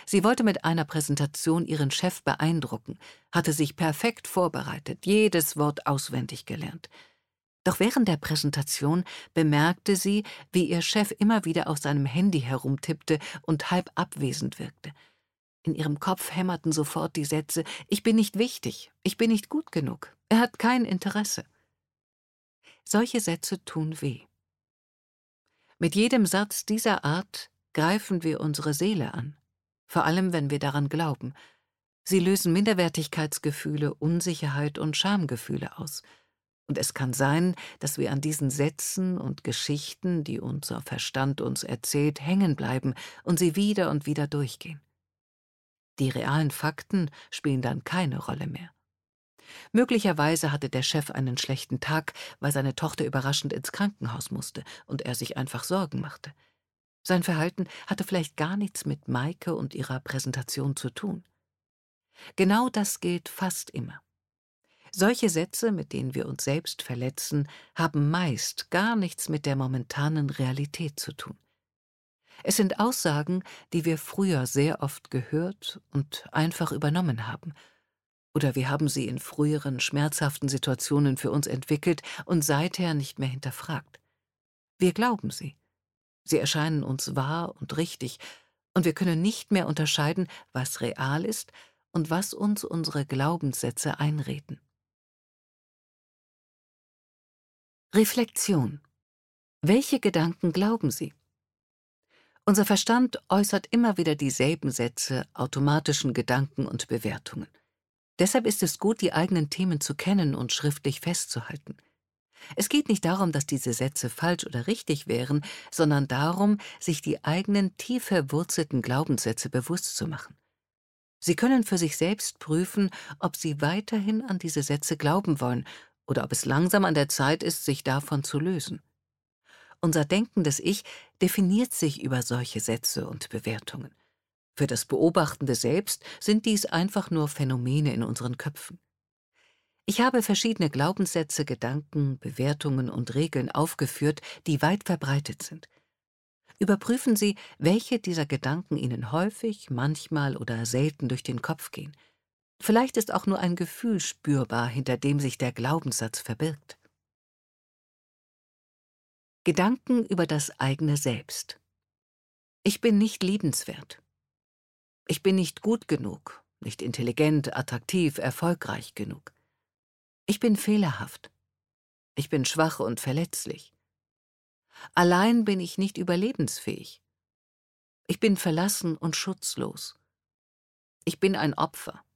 Sie wollte mit einer Präsentation ihren Chef beeindrucken, hatte sich perfekt vorbereitet, jedes Wort auswendig gelernt. Doch während der Präsentation bemerkte sie, wie ihr Chef immer wieder auf seinem Handy herumtippte und halb abwesend wirkte. In ihrem Kopf hämmerten sofort die Sätze: »Ich bin nicht wichtig, ich bin nicht gut genug, er hat kein Interesse.« Solche Sätze tun weh. Mit jedem Satz dieser Art greifen wir unsere Seele an, vor allem wenn wir daran glauben. Sie lösen Minderwertigkeitsgefühle, Unsicherheit und Schamgefühle aus. Und es kann sein, dass wir an diesen Sätzen und Geschichten, die unser Verstand uns erzählt, hängen bleiben und sie wieder und wieder durchgehen. Die realen Fakten spielen dann keine Rolle mehr. Möglicherweise hatte der Chef einen schlechten Tag, weil seine Tochter überraschend ins Krankenhaus musste und er sich einfach Sorgen machte. Sein Verhalten hatte vielleicht gar nichts mit Maike und ihrer Präsentation zu tun. Genau das gilt fast immer. Solche Sätze, mit denen wir uns selbst verletzen, haben meist gar nichts mit der momentanen Realität zu tun. Es sind Aussagen, die wir früher sehr oft gehört und einfach übernommen haben. Oder wir haben sie in früheren, schmerzhaften Situationen für uns entwickelt und seither nicht mehr hinterfragt. Wir glauben sie. Sie erscheinen uns wahr und richtig, und wir können nicht mehr unterscheiden, was real ist und was uns unsere Glaubenssätze einreden. Reflexion. Welche Gedanken glauben Sie? Unser Verstand äußert immer wieder dieselben Sätze, automatischen Gedanken und Bewertungen. Deshalb ist es gut, die eigenen Themen zu kennen und schriftlich festzuhalten. Es geht nicht darum, dass diese Sätze falsch oder richtig wären, sondern darum, sich die eigenen tief verwurzelten Glaubenssätze bewusst zu machen. Sie können für sich selbst prüfen, ob Sie weiterhin an diese Sätze glauben wollen oder ob es langsam an der Zeit ist, sich davon zu lösen. Unser denkendes Ich definiert sich über solche Sätze und Bewertungen. Für das beobachtende Selbst sind dies einfach nur Phänomene in unseren Köpfen. Ich habe verschiedene Glaubenssätze, Gedanken, Bewertungen und Regeln aufgeführt, die weit verbreitet sind. Überprüfen Sie, welche dieser Gedanken Ihnen häufig, manchmal oder selten durch den Kopf gehen. Vielleicht ist auch nur ein Gefühl spürbar, hinter dem sich der Glaubenssatz verbirgt. Gedanken über das eigene Selbst. Ich bin nicht liebenswert. Ich bin nicht gut genug, nicht intelligent, attraktiv, erfolgreich genug. Ich bin fehlerhaft. Ich bin schwach und verletzlich. Allein bin ich nicht überlebensfähig. Ich bin verlassen und schutzlos. Ich bin ein Opfer.